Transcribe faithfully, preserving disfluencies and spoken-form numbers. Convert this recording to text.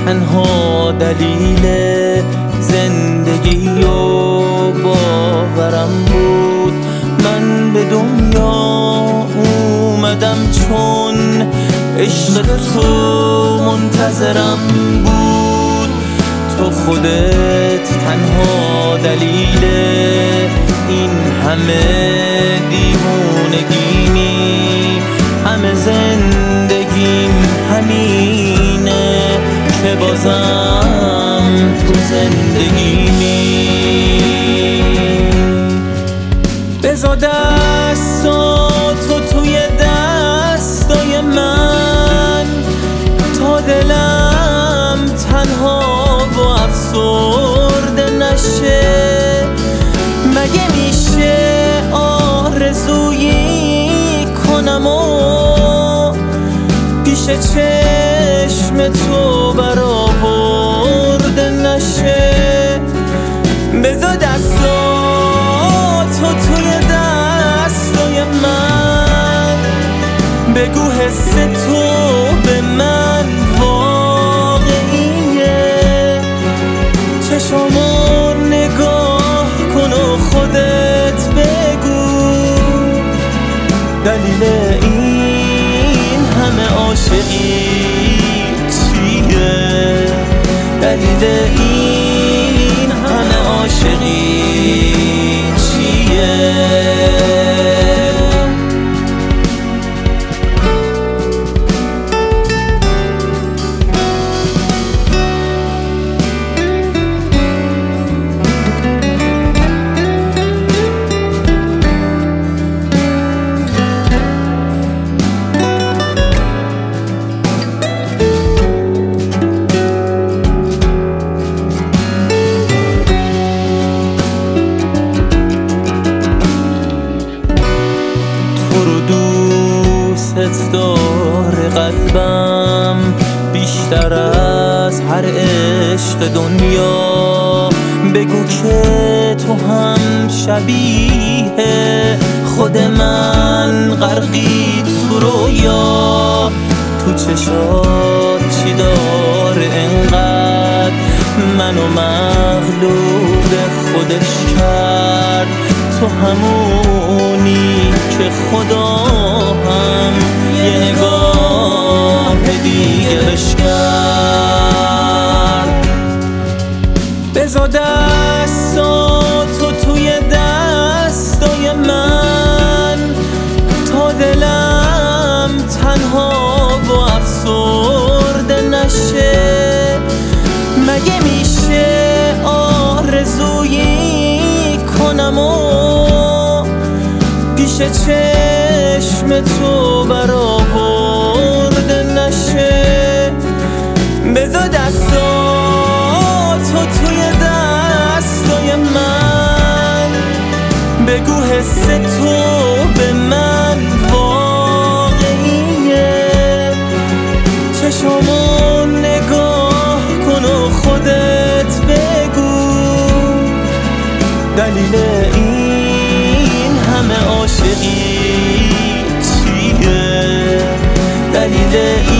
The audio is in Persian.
تنها دلیل زندگی و باورم بود. من به دنیا اومدم چون عشق تو منتظرم بود. تو خودت تنها دلیل این همه دیوونگیمی، همه زندگیم همینه که بازم تو زندگیمی. بذار دستاتو توی دستای من تا دلم تنها و افسرده نشه. مگه میشه آرزویی کنم و پیش چشم تو برآورده نشه؟ بذار دستاتو توی دستای من، بگو حس تو به من واقعیه. چشامو نگاه کن و خودت بگو دلیل این همه عاشقی چیه؟ دلیل این همه عاشقی چیه؟ داره قلبم بیشتر از هر عشق دنیا. بگو که تو هم شبیه خود من غرقی تو رویا. تو چشات چی داره انقدر منو مغلوب خودش کرد؟ تو همونی که خدا هم یه نگاه دیگه بش کرد. بذار دستاتو توی دستای من تا دلم تنها و افسرده نشه. مگه میشه آرزویی کنم و پیش چشم تو برآورده نشه؟ بذار دستاتو توی دستای من، بگو حس تو به من واقعیه. چشامو نگاه کن و خودت بگو دلیل این همه عاشقی چیه؟ دلیل